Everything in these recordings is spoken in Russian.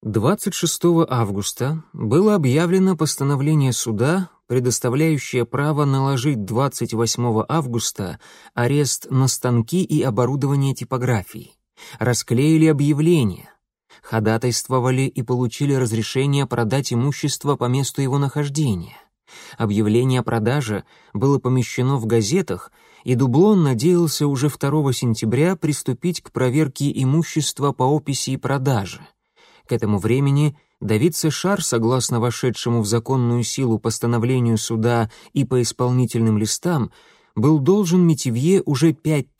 26 августа было объявлено постановление суда, предоставляющее право наложить 28 августа арест на станки и оборудование типографии. Расклеили объявления. Ходатайствовали и получили разрешение продать имущество по месту его нахождения. Объявление о продаже было помещено в газетах, и Дублон надеялся уже 2 сентября приступить к проверке имущества по описи и продаже. К этому времени Давид Сэшар, согласно вошедшему в законную силу постановлению суда и по исполнительным листам, был должен Метивье уже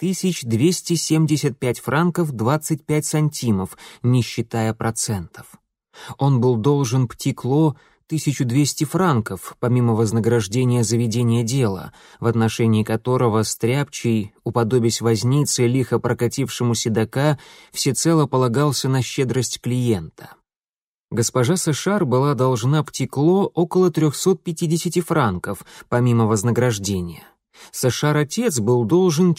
5275 франков 25 сантимов, не считая процентов. Он был должен Птикло 1200 франков, помимо вознаграждения за ведение дела, в отношении которого Стряпчий, уподобясь вознице, лихо прокатившему седока, всецело полагался на щедрость клиента. Госпожа Сэшар была должна Птикло около 350 франков, помимо вознаграждения. Сэшар-отец был должен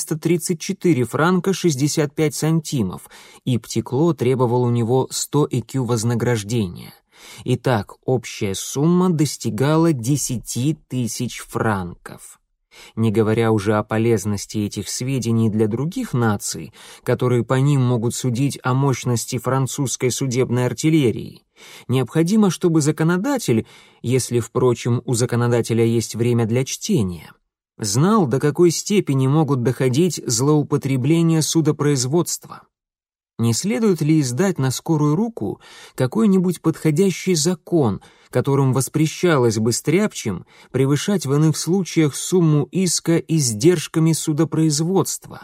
434 франка 65 сантимов, и Птикло требовал у него 100 ЭКЮ вознаграждения. Итак, общая сумма достигала 10 тысяч франков. Не говоря уже о полезности этих сведений для других наций, которые по ним могут судить о мощности французской судебной артиллерии, необходимо, чтобы законодатель, если, впрочем, у законодателя есть время для чтения, знал, до какой степени могут доходить злоупотребления судопроизводства. Не следует ли издать на скорую руку какой-нибудь подходящий закон, которым воспрещалось бы стряпчим превышать в иных случаях сумму иска издержками судопроизводства?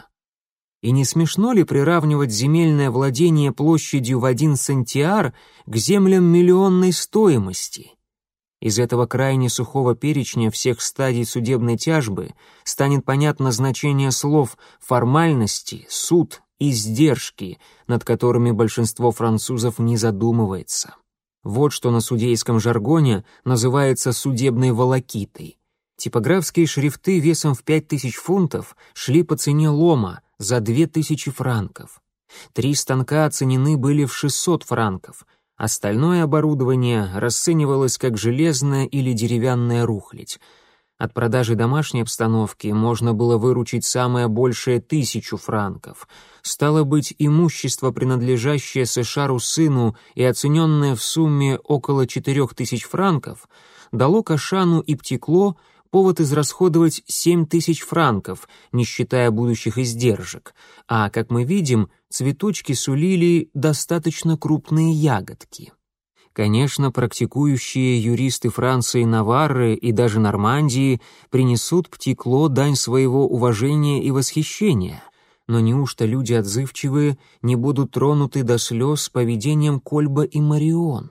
И не смешно ли приравнивать земельное владение площадью в 1 сантиар к землям миллионной стоимости? Из этого крайне сухого перечня всех стадий судебной тяжбы станет понятно значение слов «формальности», «суд», «издержки», над которыми большинство французов не задумывается. Вот что на судейском жаргоне называется судебной волокитой. Типографские шрифты весом в 5000 фунтов шли по цене лома за 2000 франков. 3 станка оценены были в 600 франков. Остальное оборудование расценивалось как железная или деревянная рухлядь. От продажи домашней обстановки можно было выручить самое большее 1000 франков. Стало быть, имущество, принадлежащее Сэшару сыну и оцененное в сумме около 4000 франков, дало Кашану и Птикло повод израсходовать 7000 франков, не считая будущих издержек, а, как мы видим, цветочки сулили достаточно крупные ягодки. Конечно, практикующие юристы Франции, Наварры и даже Нормандии принесут Птикло дань своего уважения и восхищения, но неужто люди отзывчивые не будут тронуты до слез поведением Кольба и Марион?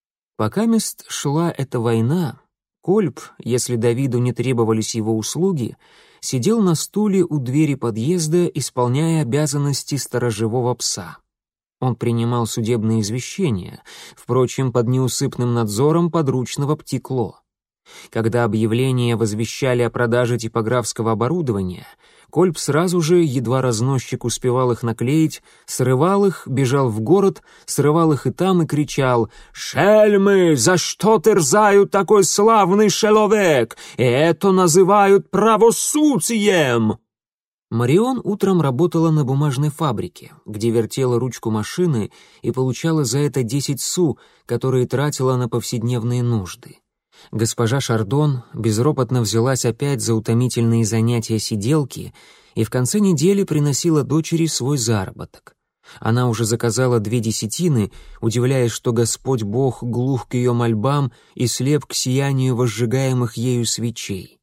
Покамест шла эта война, Кольб, если Давиду не требовались его услуги, сидел на стуле у двери подъезда, исполняя обязанности сторожевого пса. Он принимал судебные извещения, впрочем, под неусыпным надзором подручного Птикло. Когда объявления возвещали о продаже типографского оборудования, Кольб сразу же, едва разносчик успевал их наклеить, срывал их, бежал в город, срывал их и там и кричал: «Шельмы, за что терзают такой славный человек? И это называют правосудием!» Марион утром работала на бумажной фабрике, где вертела ручку машины и получала за это 10 су, которые тратила на повседневные нужды. Госпожа Шардон безропотно взялась опять за утомительные занятия сиделки и в конце недели приносила дочери свой заработок. Она уже заказала 2 десятины, удивляясь, что Господь Бог глух к ее мольбам и слеп к сиянию возжигаемых ею свечей.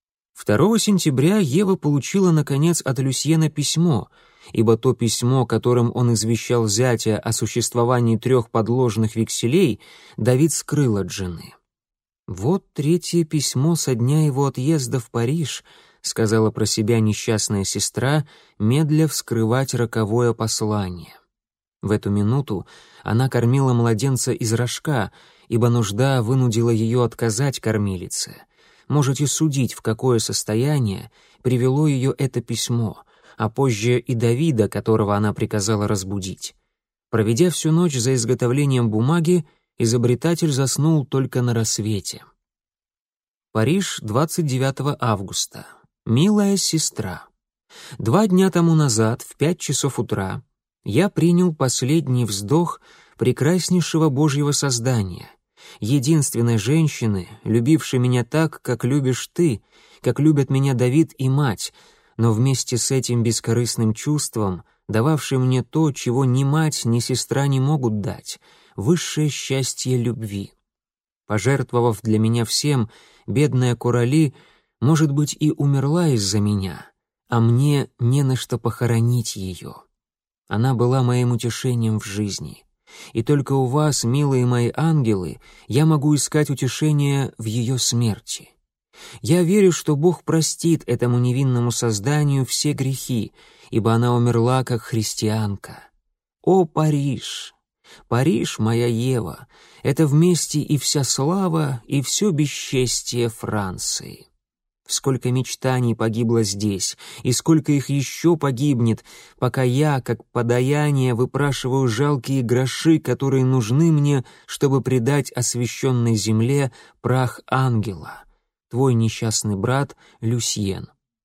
2 сентября Ева получила, наконец, от Люсьена письмо, ибо то письмо, которым он извещал зятя о существовании 3 подложных векселей, Давид скрыл от жены. «Вот 3-е письмо со дня его отъезда в Париж», — сказала про себя несчастная сестра, медля вскрывать роковое послание. В эту минуту она кормила младенца из рожка, ибо нужда вынудила ее отказать кормилице. Можете судить, в какое состояние привело ее это письмо, а позже и Давида, которого она приказала разбудить. Проведя всю ночь за изготовлением бумаги, изобретатель заснул только на рассвете. Париж, 29 августа. Милая сестра. 2 дня тому назад, в 5 часов утра, я принял последний вздох прекраснейшего Божьего создания, единственной женщины, любившей меня так, как любишь ты, как любят меня Давид и мать, но вместе с этим бескорыстным чувством, дававшей мне то, чего ни мать, ни сестра не могут дать — высшее счастье любви. Пожертвовав для меня всем, бедная Корали, может быть, и умерла из-за меня, а мне не на что похоронить ее. Она была моим утешением в жизни. И только у вас, милые мои ангелы, я могу искать утешение в ее смерти. Я верю, что Бог простит этому невинному созданию все грехи, ибо она умерла как христианка. О, Париж! Париж, моя Ева, это вместе и вся слава, и все бесчестие Франции. Сколько мечтаний погибло здесь, и сколько их еще погибнет, пока я, как подаяние, выпрашиваю жалкие гроши, которые нужны мне, чтобы предать освященной земле прах ангела. Твой несчастный брат Люсьен.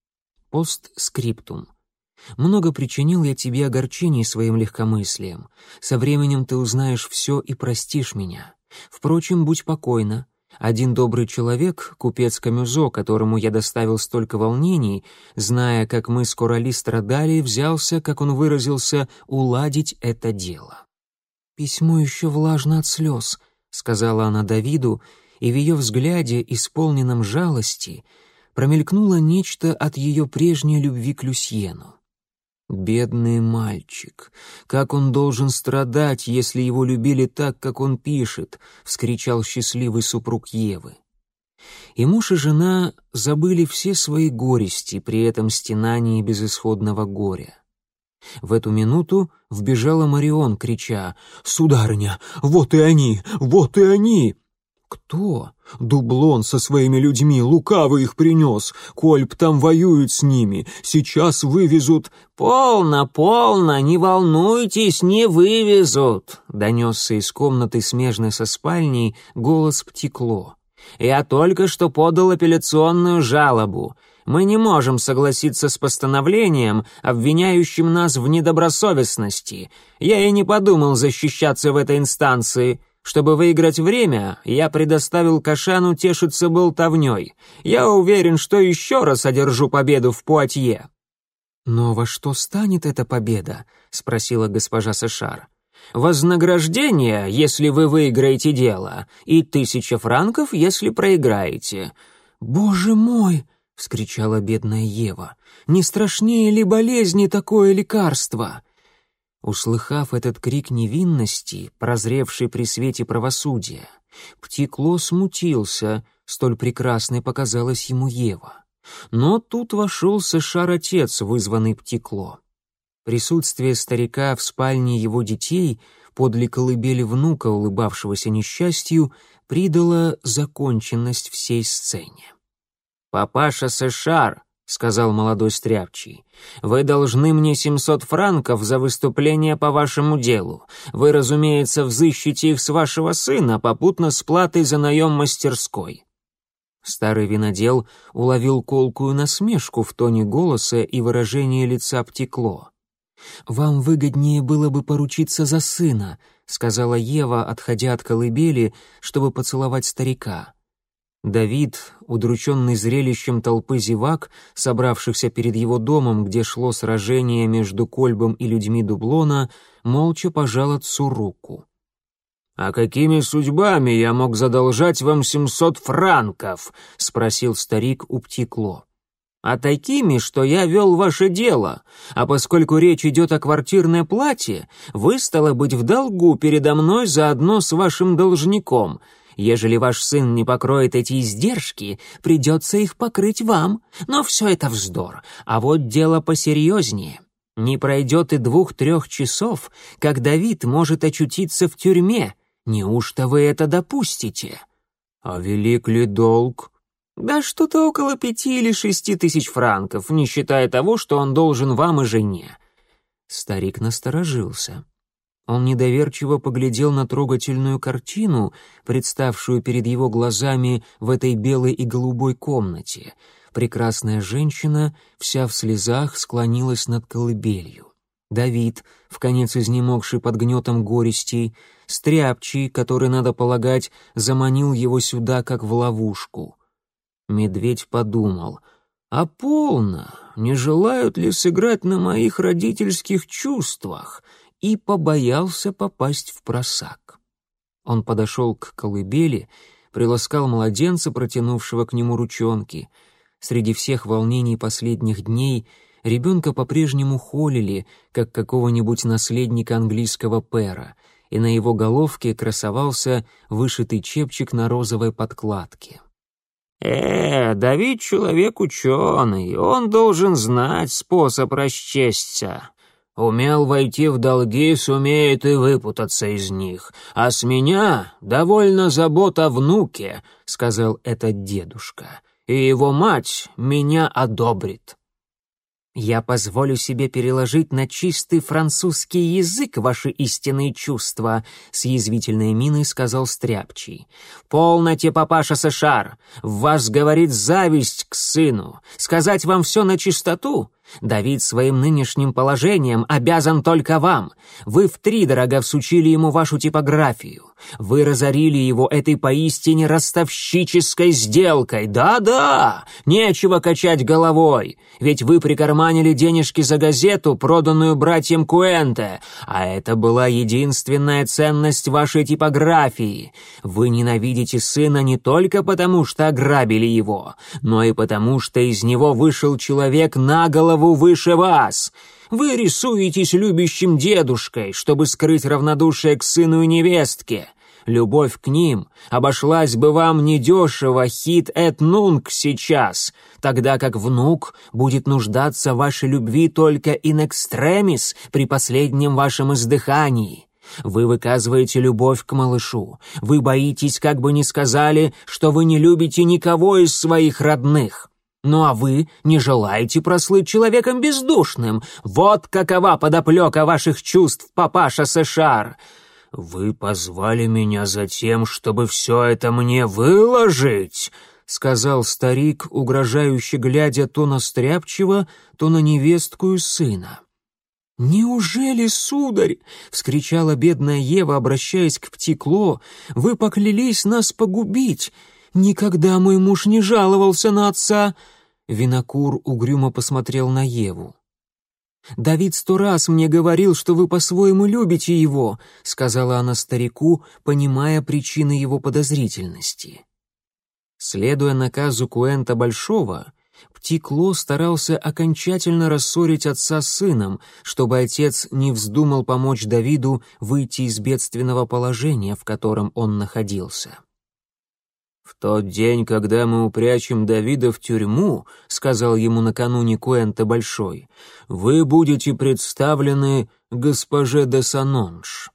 Постскриптум. Много причинил я тебе огорчений своим легкомыслием. Со временем ты узнаешь все и простишь меня. Впрочем, будь покойна. Один добрый человек, купец Камюзо, которому я доставил столько волнений, зная, как мы с Корали страдали, взялся, как он выразился, уладить это дело. «Письмо еще влажно от слез», — сказала она Давиду, и в ее взгляде, исполненном жалости, промелькнуло нечто от ее прежней любви к Люсьену. Бедный мальчик, как он должен страдать, если его любили так, как он пишет, вскричал счастливый супруг Евы. И муж и жена забыли все свои горести при этом стенании безысходного горя. В эту минуту вбежала Марион, крича: «Сударыня, вот и они, вот и они!» «Кто?» «Дублон со своими людьми, лукавый их принес. Кольб там воюет с ними, сейчас вывезут...» «Полно, полно, не волнуйтесь, не вывезут», — донесся из комнаты, смежной со спальней, голос Птикло. «Я только что подал апелляционную жалобу. Мы не можем согласиться с постановлением, обвиняющим нас в недобросовестности. Я и не подумал защищаться в этой инстанции». Чтобы выиграть время, я предоставил Кашану тешиться болтовней. Я уверен, что еще раз одержу победу в Пуатье». «Но во что станет эта победа?» — спросила госпожа Сешар. «Вознаграждение, если вы выиграете дело, и 1000 франков, если проиграете». «Боже мой!» — вскричала бедная Ева. «Не страшнее ли болезни такое лекарство?» Услыхав этот крик невинности, прозревший при свете правосудия, Птикло смутился, столь прекрасной показалась ему Ева. Но тут вошел Сешар-отец, вызванный Птикло. Присутствие старика в спальне его детей, подле колыбели внука, улыбавшегося несчастью, придало законченность всей сцене. «Папаша Сешар», — сказал молодой стряпчий, — «вы должны мне 700 франков за выступление по вашему делу. Вы, разумеется, взыщете их с вашего сына, попутно с платой за наем мастерской». Старый винодел уловил колкую насмешку в тоне голоса и выражении лица Птикло. «Вам выгоднее было бы поручиться за сына», — сказала Ева, отходя от колыбели, чтобы поцеловать старика. Давид, удрученный зрелищем толпы зевак, собравшихся перед его домом, где шло сражение между Кольбом и людьми Дублона, молча пожал отцу руку. «А какими судьбами я мог задолжать вам 700 франков?» — спросил старик у Птикло. «А такими, что я вел ваше дело, а поскольку речь идет о квартирной плате, вы, стало быть, в долгу передо мной заодно с вашим должником». Ежели ваш сын не покроет эти издержки, придется их покрыть вам. Но все это вздор. А вот дело посерьезнее. Не пройдет и 2-3 часов, как Давид может очутиться в тюрьме. Неужто вы это допустите?» «А велик ли долг?» «Да что-то около 5 или 6 тысяч франков, не считая того, что он должен вам и жене». Старик насторожился. Он недоверчиво поглядел на трогательную картину, представшую перед его глазами в этой белой и голубой комнате. Прекрасная женщина, вся в слезах, склонилась над колыбелью. Давид, вконец изнемогший под гнетом горестей, стряпчий, который, надо полагать, заманил его сюда, как в ловушку. Медведь подумал: «А полно, не желают ли сыграть на моих родительских чувствах?» и побоялся попасть в просак. Он подошел к колыбели, приласкал младенца, протянувшего к нему ручонки. Среди всех волнений последних дней ребенка по-прежнему холили, как какого-нибудь наследника английского пэра, и на его головке красовался вышитый чепчик на розовой подкладке. Давид человек ученый, он должен знать способ расчесться. Умел войти в долги, сумеет и выпутаться из них. А с меня довольно забот о внуке», — сказал этот дедушка. «И его мать меня одобрит». «Я позволю себе переложить на чистый французский язык ваши истинные чувства», — с язвительной миной сказал стряпчий. «Полноте, папаша Сэшар, в вас говорит зависть к сыну. Сказать вам все на чистоту? Давид своим нынешним положением обязан только вам. Вы втридорога всучили ему вашу типографию. Вы разорили его этой поистине ростовщической сделкой. Да-да, нечего качать головой. Ведь вы прикарманили денежки за газету, проданную братьям Куэнте, а это была единственная ценность вашей типографии. Вы ненавидите сына не только потому, что ограбили его, но и потому, что из него вышел человек на голову выше вас. Вы рисуетесь любящим дедушкой, чтобы скрыть равнодушие к сыну и невестке. Любовь к ним обошлась бы вам недешево хит эт нунк сейчас, тогда как внук будет нуждаться в вашей любви только in extremis при последнем вашем издыхании. Вы выказываете любовь к малышу. Вы боитесь, как бы ни сказали, что вы не любите никого из своих родных. Ну а вы не желаете прослыть человеком бездушным. Вот какова подоплека ваших чувств, папаша Сэшар. «Вы позвали меня за тем, чтобы все это мне выложить», — сказал старик, угрожающе глядя то на стряпчего, то на невестку и сына. «Неужели, сударь?» — вскричала бедная Ева, обращаясь к Птикло, — «вы поклялись нас погубить? Никогда мой муж не жаловался на отца». Винокур угрюмо посмотрел на Еву. «Давид 100 раз мне говорил, что вы по-своему любите его», — сказала она старику, понимая причины его подозрительности. Следуя наказу Куэнта Большого, Птикло старался окончательно рассорить отца с сыном, чтобы отец не вздумал помочь Давиду выйти из бедственного положения, в котором он находился. «В тот день, когда мы упрячем Давида в тюрьму, — сказал ему накануне Куэнте Большой, — вы будете представлены госпоже де Санонж».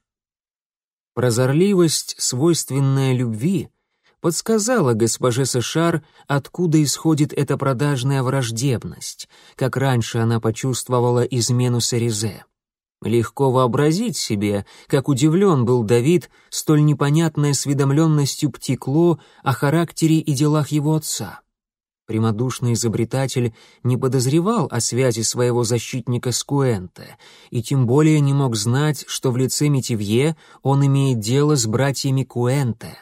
Прозорливость, свойственная любви, подсказала госпоже Сэшар, откуда исходит эта продажная враждебность, как раньше она почувствовала измену Саризе. Легко вообразить себе, как удивлен был Давид столь непонятной осведомленностью Птикло о характере и делах его отца. Прямодушный изобретатель не подозревал о связи своего защитника с Куэнте, и тем более не мог знать, что в лице Метивье он имеет дело с братьями Куэнте.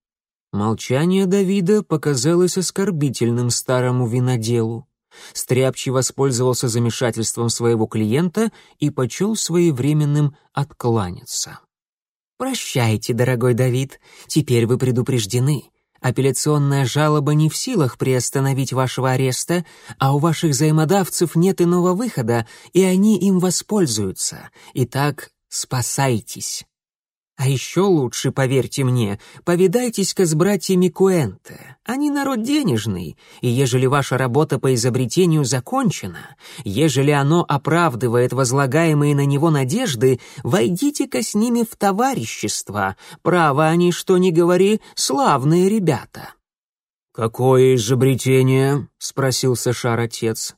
Молчание Давида показалось оскорбительным старому виноделу. Стряпчий воспользовался замешательством своего клиента и почел своевременным откланяться. «Прощайте, дорогой Давид, теперь вы предупреждены. Апелляционная жалоба не в силах приостановить вашего ареста, а у ваших взаимодавцев нет иного выхода, и они им воспользуются. Итак, спасайтесь. А еще лучше, поверьте мне, повидайтесь-ка с братьями Куэнте. Они народ денежный, и ежели ваша работа по изобретению закончена, ежели оно оправдывает возлагаемые на него надежды, войдите-ка с ними в товарищество. Право они, что ни говори, славные ребята». «Какое изобретение?» — спросил Сэшар отец.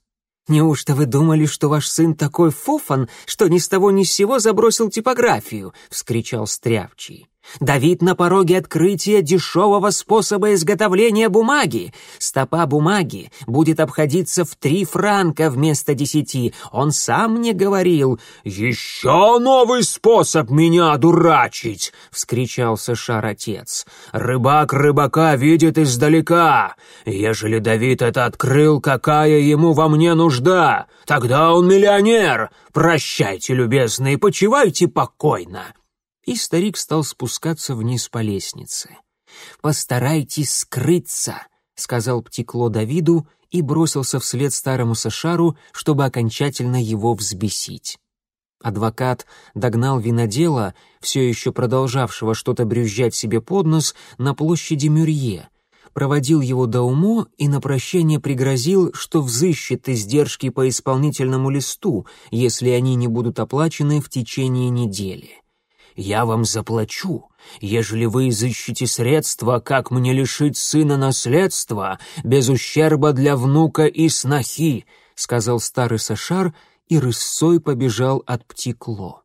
«Неужто вы думали, что ваш сын такой фуфан, что ни с того ни с сего забросил типографию?» — вскричал Стряпчий. «Давид на пороге открытия дешевого способа изготовления бумаги. Стопа бумаги будет обходиться в 3 франка вместо 10. Он сам мне говорил». «Еще новый способ меня одурачить!» — вскричал Сэшар-отец. «Рыбак рыбака видит издалека. Ежели Давид это открыл, какая ему во мне нужда? Тогда он миллионер. Прощайте, любезные, почивайте покойно». И старик стал спускаться вниз по лестнице. «Постарайтесь скрыться», — сказал Птикло Давиду и бросился вслед старому Сэшару, чтобы окончательно его взбесить. Адвокат догнал винодела, все еще продолжавшего что-то брюзжать себе под нос, на площади Мюрье, проводил его до Умо и на прощание пригрозил, что взыщет издержки по исполнительному листу, если они не будут оплачены в течение недели. «Я вам заплачу, ежели вы изыщете средства, как мне лишить сына наследства, без ущерба для внука и снохи», — сказал старый Сэшар и рысцой побежал от Птикло.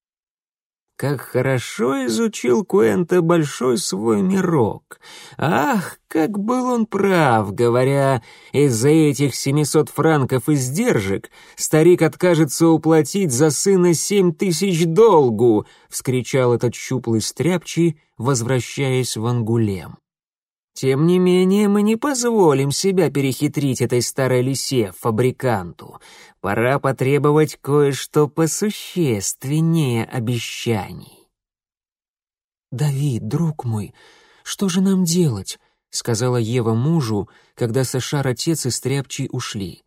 Как хорошо изучил Куэнто большой свой мирок. Ах, как был он прав, говоря, из-за этих 700 франков издержек старик откажется уплатить за сына 7000 долгу, вскричал этот щуплый Стряпчий, возвращаясь в Ангулем. Тем не менее, мы не позволим себя перехитрить этой старой лисе, фабриканту. Пора потребовать кое-что посущественнее обещаний. «Давид, друг мой, что же нам делать?» — сказала Ева мужу, когда Сэшар-отец и Стряпчий ушли.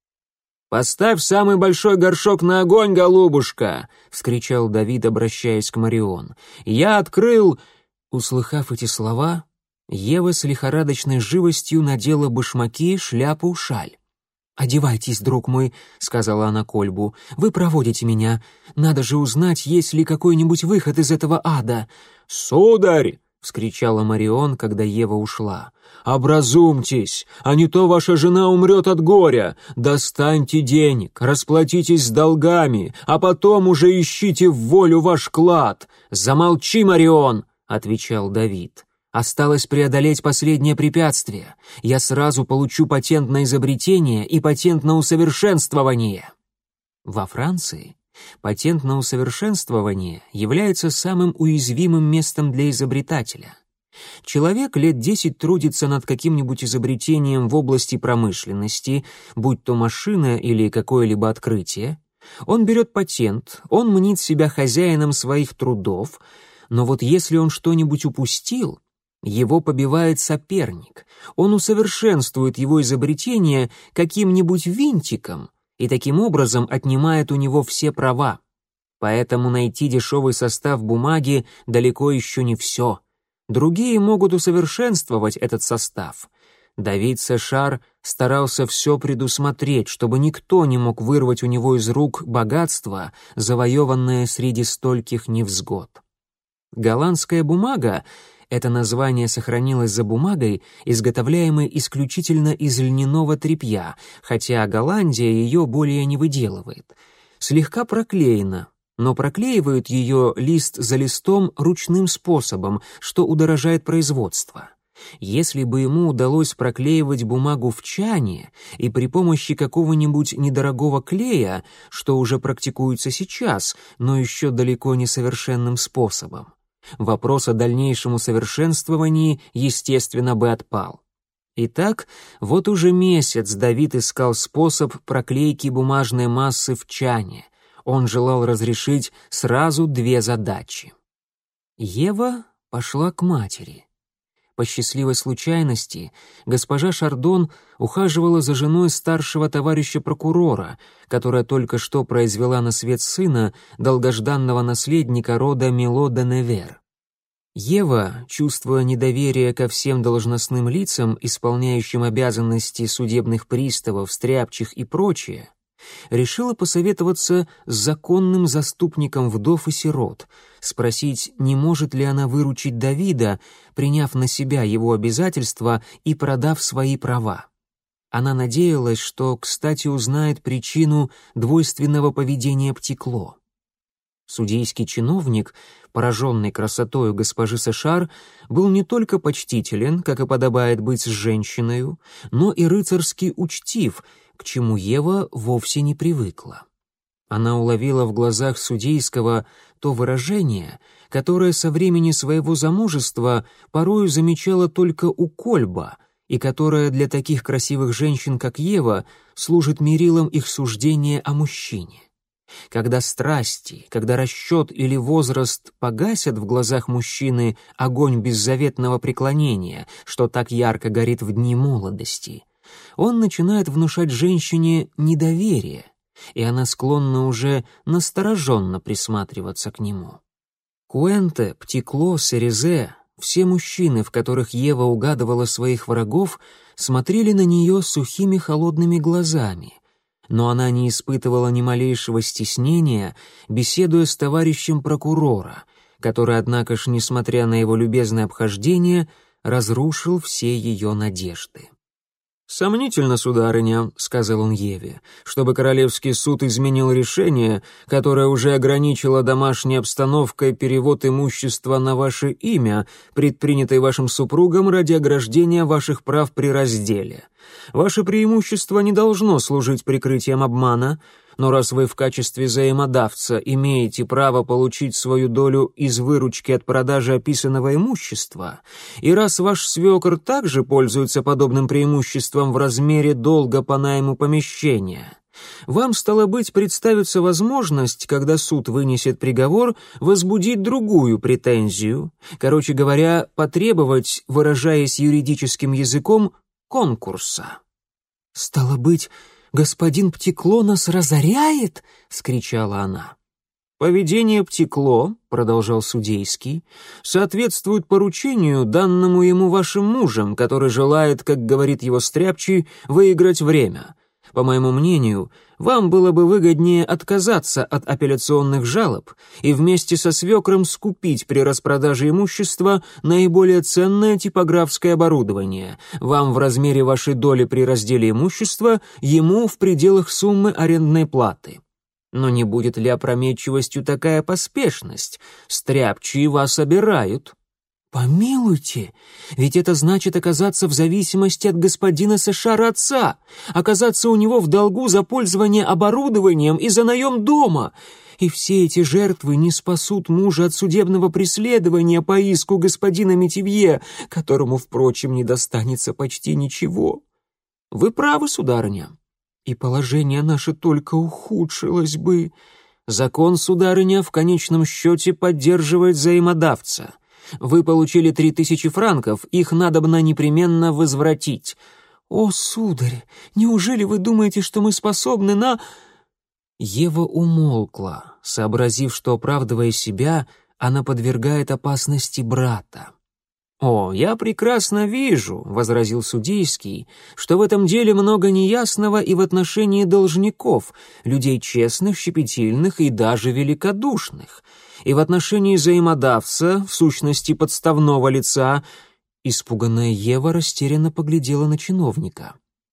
«Поставь самый большой горшок на огонь, голубушка!» — вскричал Давид, обращаясь к Марион. «Я открыл...» Услыхав эти слова, Ева с лихорадочной живостью надела башмаки, шляпу, шаль. «Одевайтесь, друг мой», — сказала она Кольбу, — «вы проводите меня. Надо же узнать, есть ли какой-нибудь выход из этого ада». «Сударь!» — вскричала Марион, когда Ева ушла. «Образумьтесь, а не то ваша жена умрет от горя. Достаньте денег, расплатитесь с долгами, а потом уже ищите в волю ваш клад». «Замолчи, Марион», — отвечал Давид. «Осталось преодолеть последнее препятствие. Я сразу получу патент на изобретение и патент на усовершенствование». Во Франции патент на усовершенствование является самым уязвимым местом для изобретателя. Человек лет 10 трудится над каким-нибудь изобретением в области промышленности, будь то машина или какое-либо открытие. Он берет патент, он мнит себя хозяином своих трудов, но вот если он что-нибудь упустил, его побивает соперник, он усовершенствует его изобретение каким-нибудь винтиком и таким образом отнимает у него все права. Поэтому найти дешевый состав бумаги далеко еще не все. Другие могут усовершенствовать этот состав. Давид Сэшар старался все предусмотреть, чтобы никто не мог вырвать у него из рук богатство, завоеванное среди стольких невзгод. Голландская бумага — это название сохранилось за бумагой, изготовляемой исключительно из льняного тряпья, хотя Голландия ее более не выделывает. Слегка проклеена, но проклеивают ее лист за листом ручным способом, что удорожает производство. Если бы ему удалось проклеивать бумагу в чане и при помощи какого-нибудь недорогого клея, что уже практикуется сейчас, но еще далеко не совершенным способом, вопрос о дальнейшем усовершенствовании, естественно, бы отпал. Итак, вот уже месяц Давид искал способ проклейки бумажной массы в чане. Он желал разрешить сразу 2 задачи. Ева пошла к матери. По счастливой случайности госпожа Шардон ухаживала за женой старшего товарища прокурора, которая только что произвела на свет сына, долгожданного наследника рода Мило де Невер. Ева, чувствуя недоверие ко всем должностным лицам, исполняющим обязанности судебных приставов, стряпчих и прочее, решила посоветоваться с законным заступником вдов и сирот, спросить, не может ли она выручить Давида, приняв на себя его обязательства и продав свои права. Она надеялась, что, кстати, узнает причину двойственного поведения Птикло. Судейский чиновник, пораженный красотою госпожи Сэшар, был не только почтителен, как и подобает быть с женщиною, но и рыцарски учтив, к чему Ева вовсе не привыкла. Она уловила в глазах судейского то выражение, которое со времени своего замужества порою замечала только у Кольба, и которое для таких красивых женщин, как Ева, служит мерилом их суждения о мужчине. Когда страсти, когда расчет или возраст погасят в глазах мужчины огонь беззаветного преклонения, что так ярко горит в дни молодости, он начинает внушать женщине недоверие, и она склонна уже настороженно присматриваться к нему. Куэнте, Птикло, Серезе, все мужчины, в которых Ева угадывала своих врагов, смотрели на нее сухими холодными глазами, но она не испытывала ни малейшего стеснения, беседуя с товарищем прокурора, который, однако ж, несмотря на его любезное обхождение, разрушил все ее надежды. «Сомнительно, сударыня», — сказал он Еве, «чтобы Королевский суд изменил решение, которое уже ограничило домашней обстановкой перевод имущества на ваше имя, предпринятый вашим супругом ради ограждения ваших прав при разделе. Ваше преимущество не должно служить прикрытием обмана, но раз вы в качестве взаимодавца имеете право получить свою долю из выручки от продажи описанного имущества, и раз ваш свекор также пользуется подобным преимуществом в размере долга по найму помещения, вам, стало быть, представится возможность, когда суд вынесет приговор, возбудить другую претензию, короче говоря, потребовать, выражаясь юридическим языком, конкурса. «Стало быть, господин Птикло нас разоряет?» — вскричала она. «Поведение Птикло, — продолжал судейский, — соответствует поручению, данному ему вашим мужем, который желает, как говорит его стряпчий, выиграть время. По моему мнению, вам было бы выгоднее отказаться от апелляционных жалоб и вместе со свекром скупить при распродаже имущества наиболее ценное типографское оборудование, вам в размере вашей доли при разделе имущества, ему в пределах суммы арендной платы. Но не будет ли опрометчивостью такая поспешность? Стряпчие вас обирают». «Помилуйте, ведь это значит оказаться в зависимости от господина Сэшара отца, оказаться у него в долгу за пользование оборудованием и за наем дома. И все эти жертвы не спасут мужа от судебного преследования по иску господина Метивье, которому, впрочем, не достанется почти ничего. Вы правы, сударыня, и положение наше только ухудшилось бы. Закон, сударыня, в конечном счете поддерживает взаимодавца. Вы получили 3000 франков, их надобно непременно возвратить». «О, сударь, неужели вы думаете, что мы способны на...» Ева умолкла, сообразив, что, оправдывая себя, она подвергает опасности брата. «О, я прекрасно вижу», — возразил судейский, «что в этом деле много неясного и в отношении должников, людей честных, щепетильных и даже великодушных, и в отношении взаимодавца, в сущности подставного лица». Испуганная Ева растерянно поглядела на чиновника.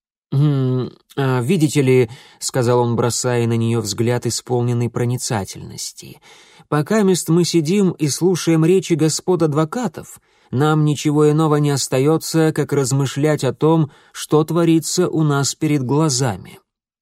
«Видите ли», — сказал он, бросая на нее взгляд, исполненный проницательности, «покамест мы сидим и слушаем речи господ адвокатов, нам ничего иного не остается, как размышлять о том, что творится у нас перед глазами».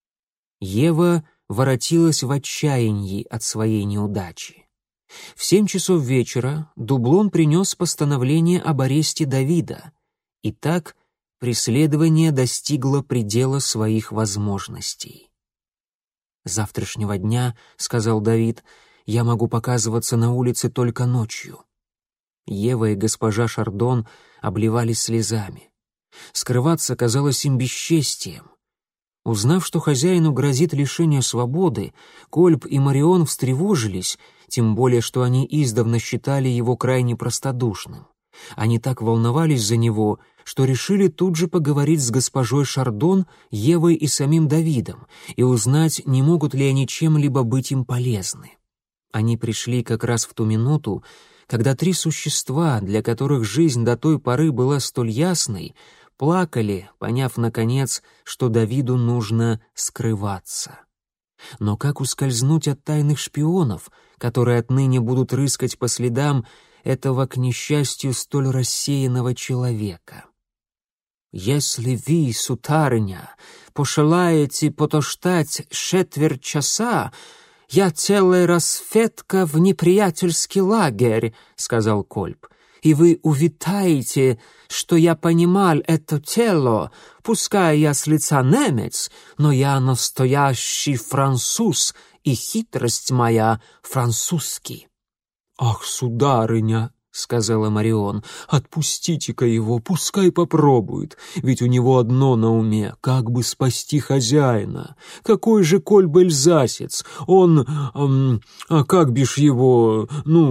Ева воротилась в отчаянии от своей неудачи. В 7 часов вечера Дублон принес постановление об аресте Давида. И так преследование достигло предела своих возможностей. «С завтрашнего дня, — сказал Давид, — я могу показываться на улице только ночью». Ева и госпожа Шардон обливались слезами. Скрываться казалось им бесчестием. Узнав, что хозяину грозит лишение свободы, Кольб и Марион встревожились, тем более что они издавна считали его крайне простодушным. Они так волновались за него, что решили тут же поговорить с госпожой Шардон, Евой и самим Давидом и узнать, не могут ли они чем-либо быть им полезны. Они пришли как раз в ту минуту, когда 3 существа, для которых жизнь до той поры была столь ясной, плакали, поняв, наконец, что Давиду нужно скрываться. Но как ускользнуть от тайных шпионов, которые отныне будут рыскать по следам этого, к несчастью, столь рассеянного человека? «Если вы, сударыня, пожелаете подождать четверть часа, я целая расфетка в неприятельский лагерь», — сказал Кольб, «и вы увидаете, что я понимал это тело, пускай я с лица немец, но я настоящий француз, и хитрость моя французский». «Ах, сударыня», — сказала Марион, — «отпустите-ка его, пускай попробует, ведь у него одно на уме, как бы спасти хозяина. Какой же Кольб эльзасец, он, как бишь его,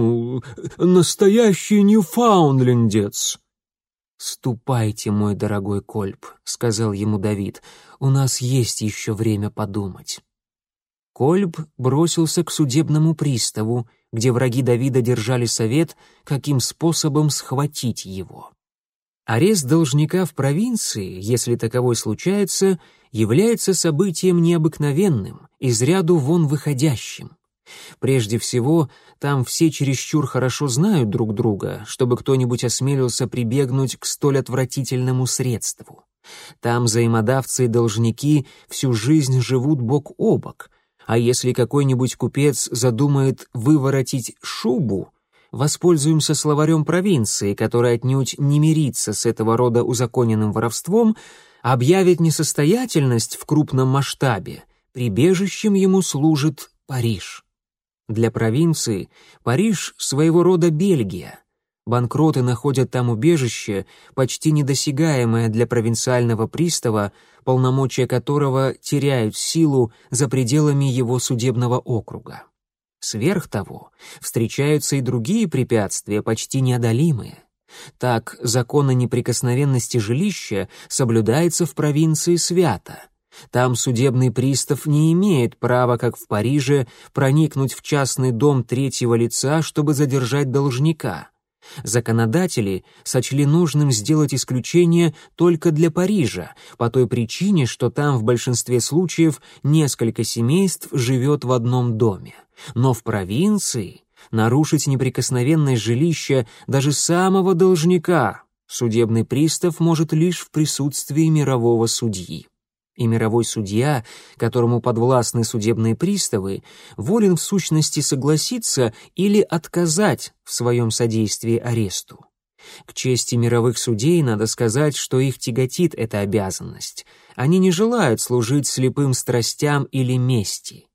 настоящий ньюфаундлендец». «Ступайте, мой дорогой Кольб», — сказал ему Давид, — «у нас есть еще время подумать». Кольб бросился к судебному приставу, где враги Давида держали совет, каким способом схватить его. Арест должника в провинции, если таковой случается, является событием необыкновенным, из ряду вон выходящим. Прежде всего, там все чересчур хорошо знают друг друга, чтобы кто-нибудь осмелился прибегнуть к столь отвратительному средству. Там взаимодавцы и должники всю жизнь живут бок о бок, а если какой-нибудь купец задумает выворотить шубу, воспользуемся словарем провинции, который отнюдь не мирится с этого рода узаконенным воровством, объявит несостоятельность в крупном масштабе, прибежищем ему служит Париж. Для провинции Париж своего рода Бельгия. Банкроты находят там убежище, почти недосягаемое для провинциального пристава, полномочия которого теряют силу за пределами его судебного округа. Сверх того, встречаются и другие препятствия, почти неодолимые. Так, закон о неприкосновенности жилища соблюдается в провинции свято. Там судебный пристав не имеет права, как в Париже, проникнуть в частный дом третьего лица, чтобы задержать должника. Законодатели сочли нужным сделать исключение только для Парижа, по той причине, что там в большинстве случаев несколько семейств живет в одном доме. Но в провинции нарушить неприкосновенность жилища даже самого должника судебный пристав может лишь в присутствии мирового судьи. И мировой судья, которому подвластны судебные приставы, волен в сущности согласиться или отказать в своем содействии аресту. К чести мировых судей надо сказать, что их тяготит эта обязанность. Они не желают служить слепым страстям или мести.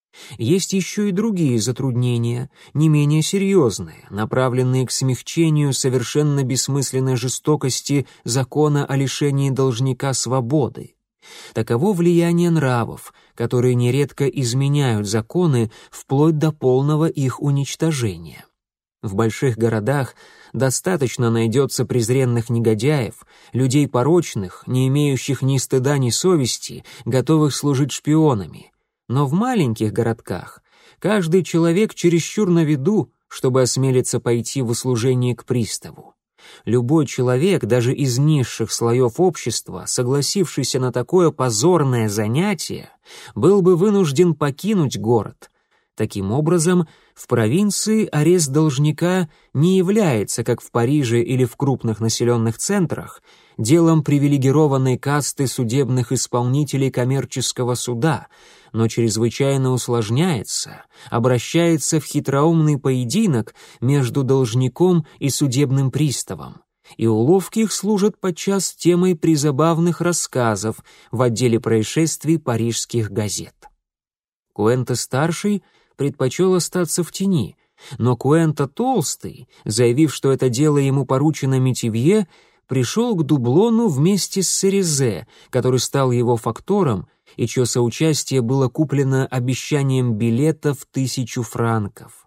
Есть еще и другие затруднения, не менее серьезные, направленные к смягчению совершенно бессмысленной жестокости закона о лишении должника свободы. Таково влияние нравов, которые нередко изменяют законы вплоть до полного их уничтожения. В больших городах достаточно найдется презренных негодяев, людей порочных, не имеющих ни стыда, ни совести, готовых служить шпионами. Но в маленьких городках каждый человек чересчур на виду, чтобы осмелиться пойти в услужение к приставу. Любой человек, даже из низших слоев общества, согласившийся на такое позорное занятие, был бы вынужден покинуть город. Таким образом, в провинции арест должника не является, как в Париже или в крупных населенных центрах, делом привилегированной касты судебных исполнителей коммерческого суда, но чрезвычайно усложняется, обращается в хитроумный поединок между должником и судебным приставом, и уловки их служат подчас темой призабавных рассказов в отделе происшествий парижских газет. Куэнто-старший предпочел остаться в тени, но Куэнто Толстый, заявив, что это дело ему поручено Метивье, пришел к Дублону вместе с Серезе, который стал его фактором и чье соучастие было куплено обещанием билета в 1000 франков.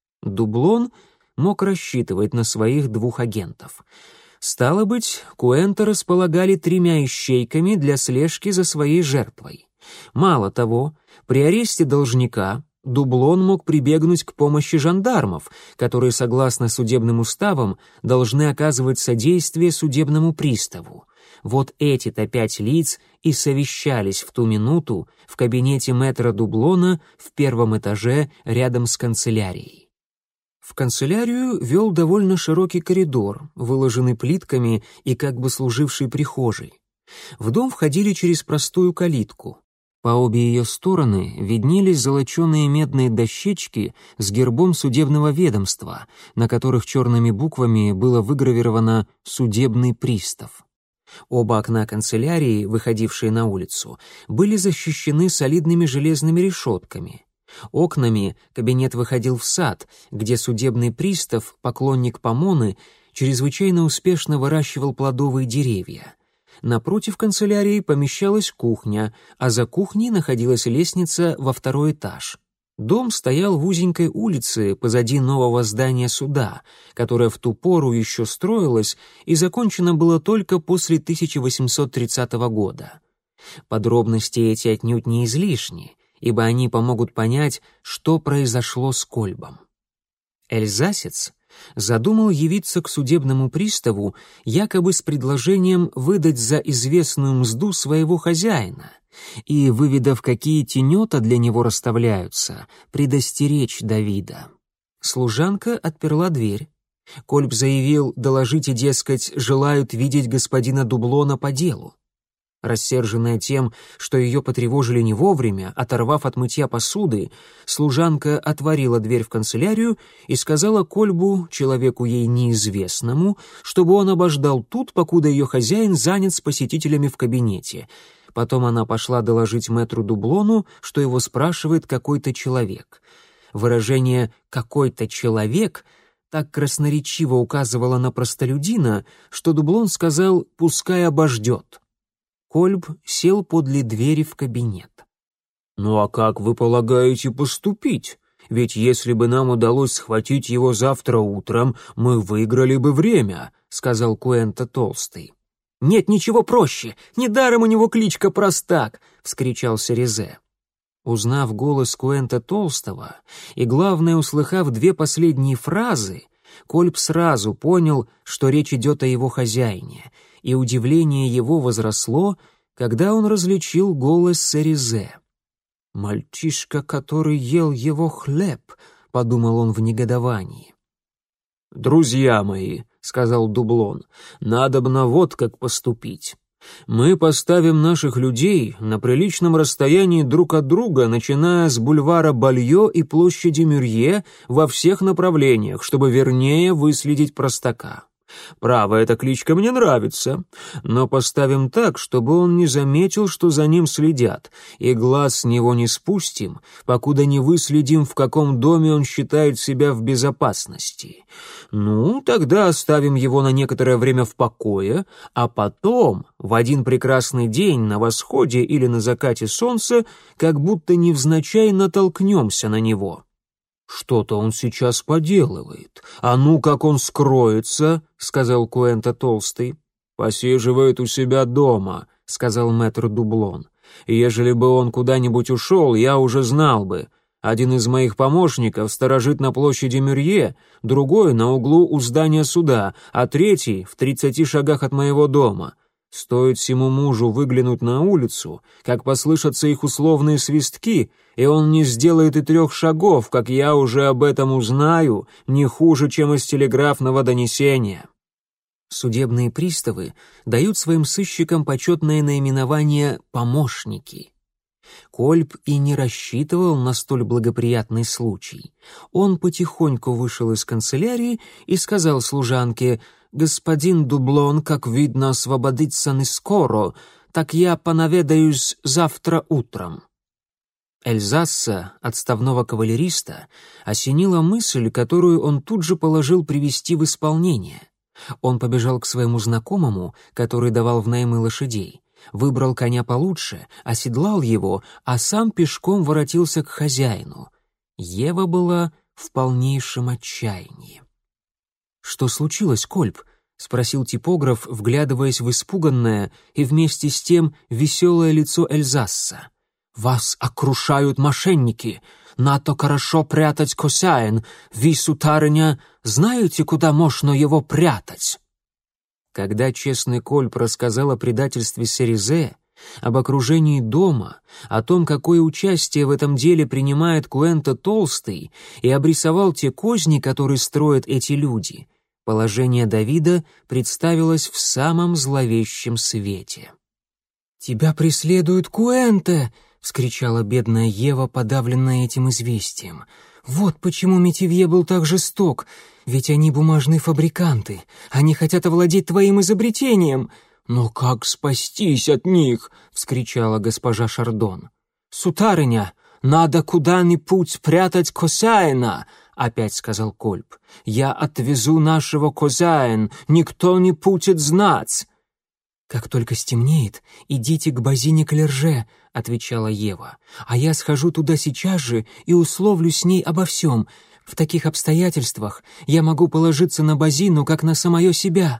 Дублон мог рассчитывать на своих 2 агентов. Стало быть, Куэнто располагали 3 ищейками для слежки за своей жертвой. Мало того, при аресте должника Дублон мог прибегнуть к помощи жандармов, которые, согласно судебным уставам, должны оказывать содействие судебному приставу. Вот эти-то 5 лиц и совещались в ту минуту в кабинете мэтра Дублона в первом этаже рядом с канцелярией. В канцелярию вел довольно широкий коридор, выложенный плитками и как бы служивший прихожей. В дом входили через простую калитку. По обе ее стороны виднелись золоченые медные дощечки с гербом судебного ведомства, на которых черными буквами было выгравировано «Судебный пристав». Оба окна канцелярии, выходившие на улицу, были защищены солидными железными решетками. Окнами кабинет выходил в сад, где судебный пристав, поклонник Помоны, чрезвычайно успешно выращивал плодовые деревья. Напротив канцелярии помещалась кухня, а за кухней находилась лестница во 2-й этаж. Дом стоял в узенькой улице позади нового здания суда, которое в ту пору еще строилось и закончено было только после 1830 года. Подробности эти отнюдь не излишни, ибо они помогут понять, что произошло с Кольбом. Эльзасец задумал явиться к судебному приставу якобы с предложением выдать за известную мзду своего хозяина и, выведав, какие тенета для него расставляются, предостеречь Давида. Служанка отперла дверь. Кольб заявил: «Доложите, дескать, желают видеть господина Дублона по делу». Рассерженная тем, что ее потревожили не вовремя, оторвав от мытья посуды, служанка отворила дверь в канцелярию и сказала Кольбу, человеку ей неизвестному, чтобы он обождал тут, покуда ее хозяин занят с посетителями в кабинете. Потом она пошла доложить мэтру Дублону, что его спрашивает какой-то человек. Выражение «какой-то человек» так красноречиво указывало на простолюдина, что Дублон сказал «пускай обождет». Кольб сел подле двери в кабинет. «Ну а как вы полагаете поступить? Ведь если бы нам удалось схватить его завтра утром, мы выиграли бы время», — сказал Куэнто Толстый. «Нет ничего проще, недаром у него кличка Простак», — вскричал Серезе. Узнав голос Куэнто Толстого и, главное, услыхав 2 последние фразы, Кольб сразу понял, что речь идет о его хозяине, и удивление его возросло, когда он различил голос Серезе. «Мальчишка, который ел его хлеб», — подумал он в негодовании. «Друзья мои», — сказал Дублон, — «надобно вот как поступить. Мы поставим наших людей на приличном расстоянии друг от друга, начиная с бульвара Бальё и площади Мюрье во всех направлениях, чтобы вернее выследить Простака. Право, эта кличка мне нравится, но поставим так, чтобы он не заметил, что за ним следят, и глаз с него не спустим, покуда не выследим, в каком доме он считает себя в безопасности. Ну, тогда оставим его на некоторое время в покое, а потом, в один прекрасный день на восходе или на закате солнца, как будто невзначай натолкнемся на него». «Что-то он сейчас поделывает. А ну, как он скроется», — сказал Куэнто Толстый. «Посиживает у себя дома», — сказал мэтр Дублон. «Ежели бы он куда-нибудь ушел, я уже знал бы. Один из моих помощников сторожит на площади Мюрье, другой — на углу у здания суда, а третий — в 30 шагах от моего дома. Стоит сему мужу выглянуть на улицу, как послышатся их условные свистки, и он не сделает и 3 шагов, как я уже об этом узнаю, не хуже, чем из телеграфного донесения». Судебные приставы дают своим сыщикам почетное наименование «помощники». Кольб и не рассчитывал на столь благоприятный случай. Он потихоньку вышел из канцелярии и сказал служанке: «Господин Дублон, как видно, освободится не скоро, так я понаведаюсь завтра утром». Эльзасса, отставного кавалериста, осенила мысль, которую он тут же положил привести в исполнение. Он побежал к своему знакомому, который давал внаймы лошадей, выбрал коня получше, оседлал его, а сам пешком воротился к хозяину. Ева была в полнейшем отчаянии. «Что случилось, Кольб?» — спросил типограф, вглядываясь в испуганное и вместе с тем веселое лицо Эльзасса. «Вас окружают мошенники. Надо хорошо прятать хозяин. Вы, сударыня, знаете, куда можно его прятать?» Когда честный Кольп рассказал о предательстве Серизе, об окружении дома, о том, какое участие в этом деле принимает Куэнто Толстый, и обрисовал те козни, которые строят эти люди, положение Давида представилось в самом зловещем свете. «Тебя преследует Куэнто!» — вскричала бедная Ева, подавленная этим известием. «Вот почему Метивье был так жесток, ведь они бумажные фабриканты, они хотят овладеть твоим изобретением!» «Но как спастись от них?» — вскричала госпожа Шардон. «Сударыня, надо куда-нибудь спрятать хозяина!» — опять сказал Кольп. «Я отвезу нашего хозяина, никто не будет знать!» «Как только стемнеет, идите к Базине Клерже», — отвечала Ева. «А я схожу туда сейчас же и условлю с ней обо всем. В таких обстоятельствах я могу положиться на Базину, как на самое себя».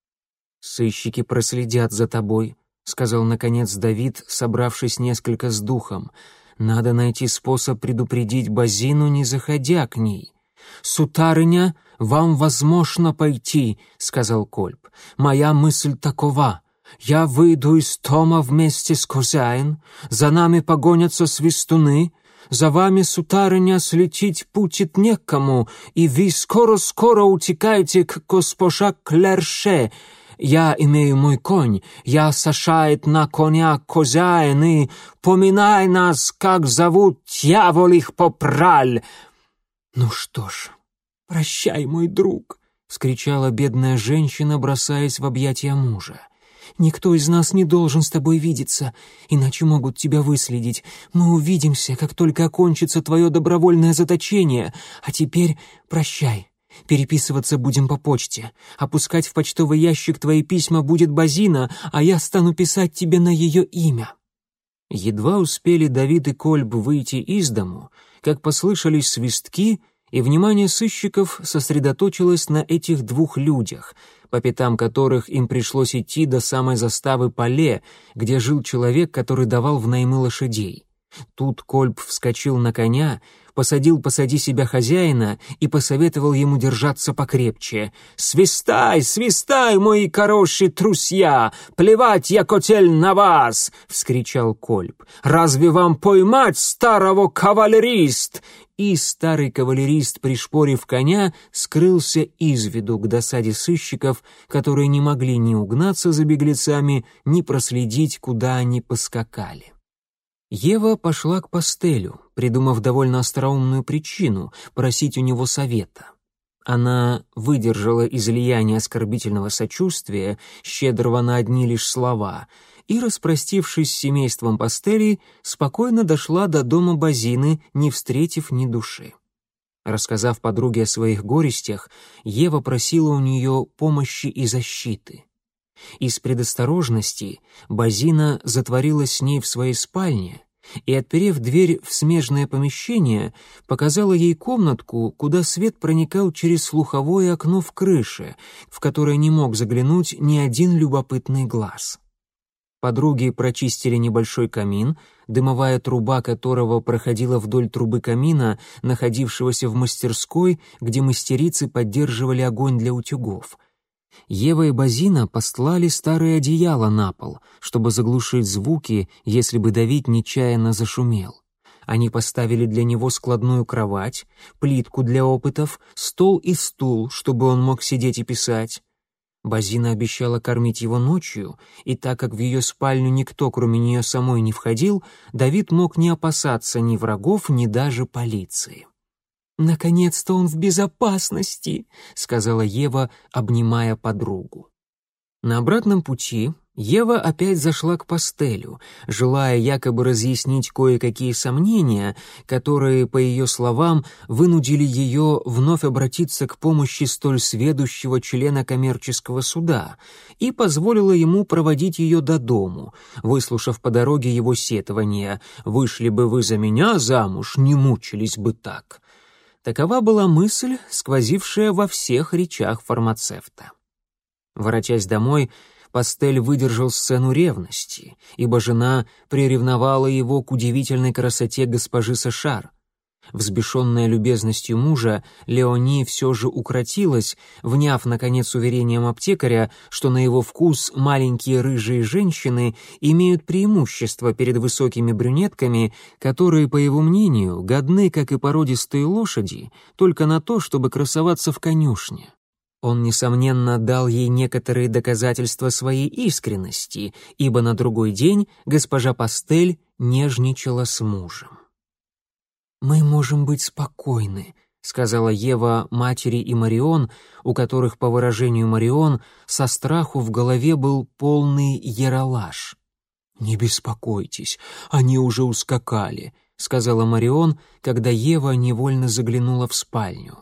«Сыщики проследят за тобой», — сказал, наконец, Давид, собравшись несколько с духом. «Надо найти способ предупредить Базину, не заходя к ней». «Сударыня, вам возможно пойти», — сказал Кольп. «Моя мысль такова. Я выйду из дома вместе с хозяин, за нами погонятся свистуны, за вами, сударыня, слететь будет некому, и вы скоро-скоро утекаете к госпоже Клерше. Я имею мой конь, я сажает на коня хозяин, и поминай нас, как зовут, дьявол их попраль!» «Ну что ж, прощай, мой друг!» — вскричала бедная женщина, бросаясь в объятия мужа. «Никто из нас не должен с тобой видеться, иначе могут тебя выследить. Мы увидимся, как только окончится твое добровольное заточение. А теперь прощай. Переписываться будем по почте. Опускать в почтовый ящик твои письма будет Базина, а я стану писать тебе на ее имя». Едва успели Давид и Кольб выйти из дому, как послышались свистки, и внимание сыщиков сосредоточилось на этих двух людях, по пятам которых им пришлось идти до самой заставы Пале, где жил человек, который давал внаймы лошадей. Тут Кольб вскочил на коня, посадил позади себя хозяина и посоветовал ему держаться покрепче. «Свистай, свистай, мои хорошие трусья! Плевать я котель на вас!» — вскричал Кольб. «Разве вам поймать старого кавалерист?» И старый кавалерист, пришпорив коня, скрылся из виду к досаде сыщиков, которые не могли ни угнаться за беглецами, ни проследить, куда они поскакали. Ева пошла к Пастелю, придумав довольно остроумную причину просить у него совета. Она выдержала излияние оскорбительного сочувствия, щедрого на одни лишь слова, и, распростившись с семейством Пастелей, спокойно дошла до дома Базины, не встретив ни души. Рассказав подруге о своих горестях, Ева просила у нее помощи и защиты. Из предосторожности Базина затворилась с ней в своей спальне и, отперев дверь в смежное помещение, показала ей комнатку, куда свет проникал через слуховое окно в крыше, в которое не мог заглянуть ни один любопытный глаз. Подруги прочистили небольшой камин, дымовая труба которого проходила вдоль трубы камина, находившегося в мастерской, где мастерицы поддерживали огонь для утюгов. Ева и Базина постлали старое одеяло на пол, чтобы заглушить звуки, если бы Давид нечаянно зашумел. Они поставили для него складную кровать, плитку для опытов, стол и стул, чтобы он мог сидеть и писать. Базина обещала кормить его ночью, и так как в ее спальню никто, кроме нее самой, не входил, Давид мог не опасаться ни врагов, ни даже полиции. «Наконец-то он в безопасности», — сказала Ева, обнимая подругу. На обратном пути Ева опять зашла к Пастелю, желая якобы разъяснить кое-какие сомнения, которые, по ее словам, вынудили ее вновь обратиться к помощи столь сведущего члена коммерческого суда, и позволила ему проводить ее до дому, выслушав по дороге его сетования: «Вышли бы вы за меня замуж, не мучились бы так». Такова была мысль, сквозившая во всех речах фармацевта. Воротясь домой, Пастель выдержал сцену ревности, ибо жена приревновала его к удивительной красоте госпожи Сашар. Взбешенная любезностью мужа, Леони все же укротилась, вняв, наконец, уверением аптекаря, что на его вкус маленькие рыжие женщины имеют преимущество перед высокими брюнетками, которые, по его мнению, годны, как и породистые лошади, только на то, чтобы красоваться в конюшне. Он, несомненно, дал ей некоторые доказательства своей искренности, ибо на другой день госпожа Пастель нежничала с мужем. «Мы можем быть спокойны», — сказала Ева матери и Марион, у которых, по выражению Марион, со страху в голове был полный яролаж. «Не беспокойтесь, они уже ускакали», — сказала Марион, когда Ева невольно заглянула в спальню.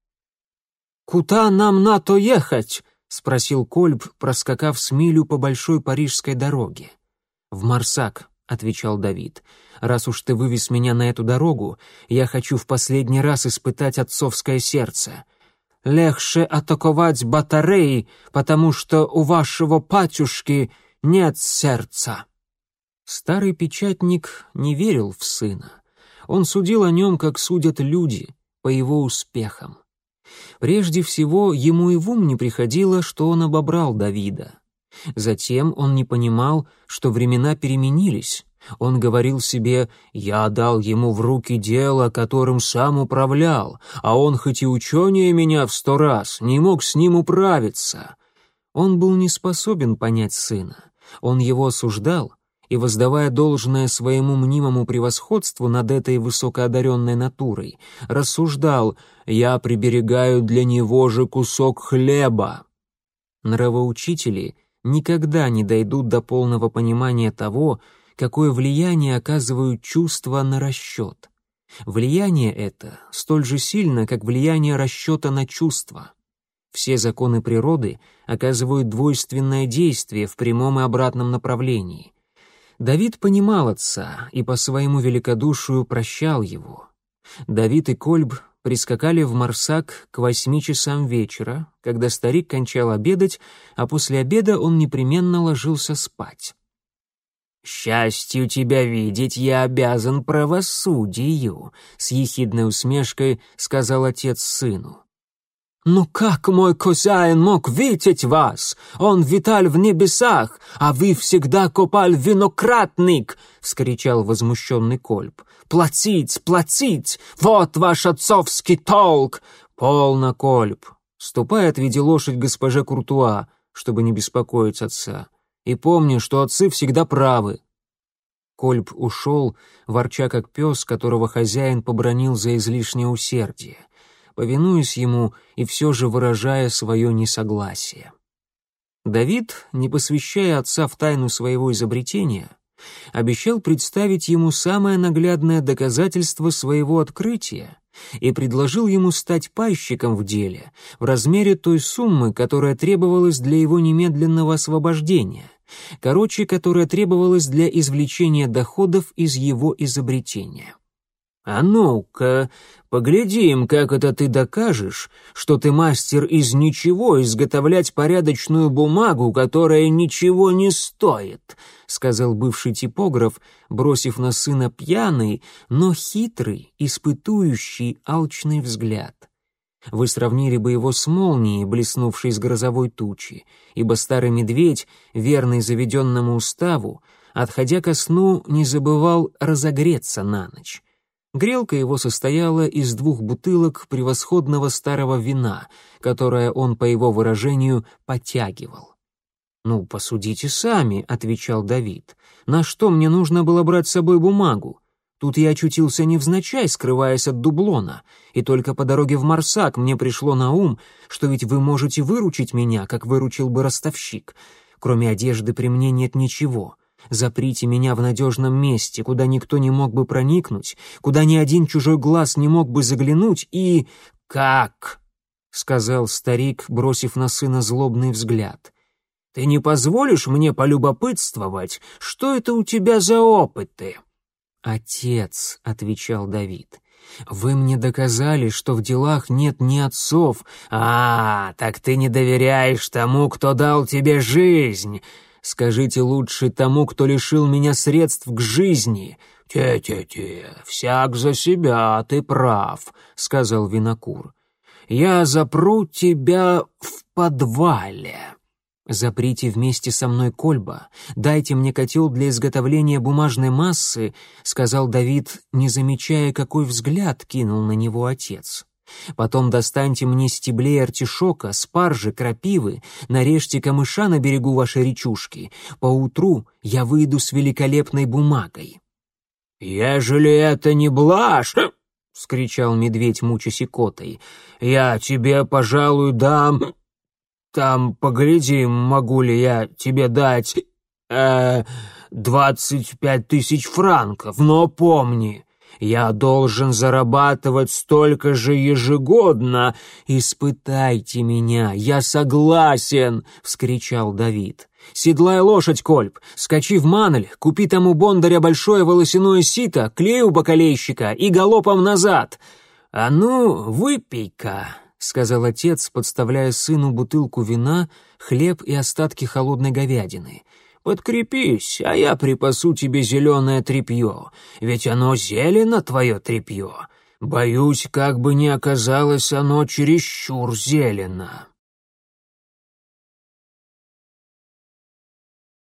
«Куда нам на то ехать?» — спросил Кольб, проскакав с милю по большой парижской дороге. «В Марсак», — отвечал Давид. «Раз уж ты вывез меня на эту дорогу, я хочу в последний раз испытать отцовское сердце. Легче атаковать батареи, потому что у вашего батюшки нет сердца». Старый печатник не верил в сына. Он судил о нем, как судят люди, по его успехам. Прежде всего, ему и в ум не приходило, что он обобрал Давида. Затем он не понимал, что времена переменились. Он говорил себе: «Я дал ему в руки дело, которым сам управлял, а он хоть и ученее меня в 100 раз, не мог с ним управиться». Он был не способен понять сына. Он его осуждал, и, воздавая должное своему мнимому превосходству над этой высокоодаренной натурой, рассуждал: «Я приберегаю для него же кусок хлеба». Нравоучители никогда не дойдут до полного понимания того, какое влияние оказывают чувства на расчет. Влияние это столь же сильно, как влияние расчета на чувства. Все законы природы оказывают двойственное действие в прямом и обратном направлении. Давид понимал отца и по своему великодушию прощал его. Давид и Кольб прискакали в Марсак к 8 часам вечера, когда старик кончал обедать, а после обеда он непременно ложился спать. «Счастью тебя видеть я обязан правосудию», — с ехидной усмешкой сказал отец сыну. «Ну как мой хозяин мог видеть вас? Он витал в небесах, а вы всегда копали виноградник!» — вскричал возмущенный Кольб. «Платить, платить! Вот ваш отцовский толк!» «Полно, Кольб! Ступай, отведи лошадь госпоже Куртуа, чтобы не беспокоить отца. И помни, что отцы всегда правы». Кольб ушел, ворча как пес, которого хозяин побранил за излишнее усердие, повинуясь ему и все же выражая свое несогласие. Давид, не посвящая отца в тайну своего изобретения, обещал представить ему самое наглядное доказательство своего открытия и предложил ему стать пайщиком в деле в размере той суммы, которая требовалась для его немедленного освобождения, которая требовалась для извлечения доходов из его изобретения. «А ну-ка, поглядим, как это ты докажешь, что ты мастер из ничего изготовлять порядочную бумагу, которая ничего не стоит», — сказал бывший типограф, бросив на сына пьяный, но хитрый, испытующий, алчный взгляд. Вы сравнили бы его с молнией, блеснувшей из грозовой тучи, ибо старый медведь, верный заведенному уставу, отходя ко сну, не забывал разогреться на ночь. Грелка его состояла из 2 бутылок превосходного старого вина, которое он, по его выражению, подтягивал. «Ну, посудите сами», — отвечал Давид. «На что мне нужно было брать с собой бумагу? Тут я очутился невзначай, скрываясь от дублона, и только по дороге в Марсак мне пришло на ум, что ведь вы можете выручить меня, как выручил бы ростовщик. Кроме одежды при мне нет ничего. Заприте меня в надежном месте, куда никто не мог бы проникнуть, куда ни один чужой глаз не мог бы заглянуть, и...» «Как?» — сказал старик, бросив на сына злобный взгляд. «Ты не позволишь мне полюбопытствовать, что это у тебя за опыты?» «Отец», — отвечал Давид, — «вы мне доказали, что в делах нет ни отцов». «А, так ты не доверяешь тому, кто дал тебе жизнь. Скажите лучше тому, кто лишил меня средств к жизни». «Те-те-те, всяк за себя, ты прав», — сказал винокур. «Я запру тебя в подвале». «Заприте вместе со мной Кольба, дайте мне котел для изготовления бумажной массы», — сказал Давид, не замечая, какой взгляд кинул на него отец. «Потом достаньте мне стеблей артишока, спаржи, крапивы, нарежьте камыша на берегу вашей речушки. Поутру я выйду с великолепной бумагой». «Ежели это не блажь!» — вскричал медведь, мучась икотой. «Я тебе, пожалуй, дам... Там, погляди, могу ли я тебе дать... 25 тысяч франков, но помни, я должен зарабатывать столько же ежегодно. «Испытайте меня, я согласен!» — вскричал Давид. «Седлай лошадь, Кольб, скачи в Манель, купи тому бондаря большое волосяное сито, клей у бакалейщика и галопом назад!» «А ну, выпей-ка!» — сказал отец, подставляя сыну бутылку вина, хлеб и остатки холодной говядины. «Подкрепись, а я припасу тебе зеленое тряпье, ведь оно зелено, твое тряпье. Боюсь, как бы не оказалось оно чересчур зелено».